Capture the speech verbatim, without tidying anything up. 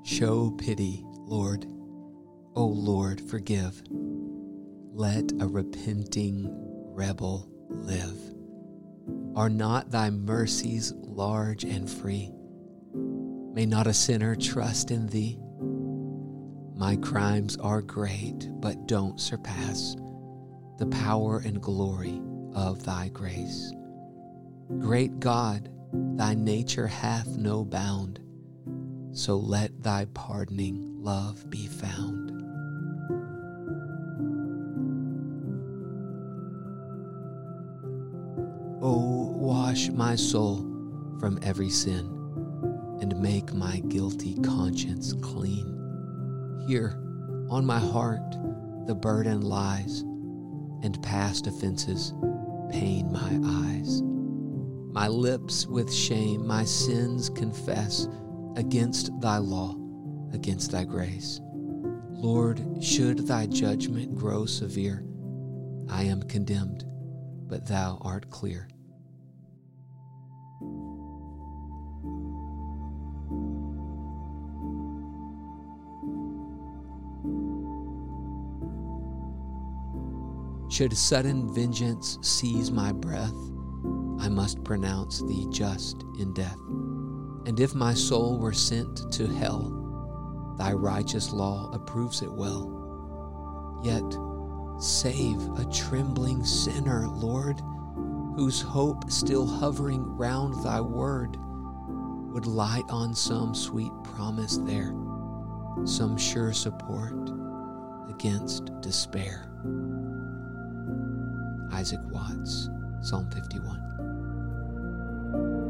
Show pity, Lord. O Lord, forgive. Let a repenting rebel live. Are not thy mercies large and free? May not a sinner trust in thee? My crimes are great, but don't surpass the power and glory of thy grace. Great God, thy nature hath no bound, so let thy pardoning love be found. O wash my soul from every sin, and make my guilty conscience clean. Here on my heart the burden lies, and past offenses pain my eyes. My lips with shame my sins confess, against thy law, against thy grace. Lord, should thy judgment grow severe, I am condemned, but thou art clear. Should sudden vengeance seize my breath, I must pronounce thee just in death. And if my soul were sent to hell, thy righteous law approves it well. Yet save a trembling sinner, Lord, whose hope still hovering round thy word would light on some sweet promise there, some sure support against despair. Isaac Watts, Psalm fifty-one.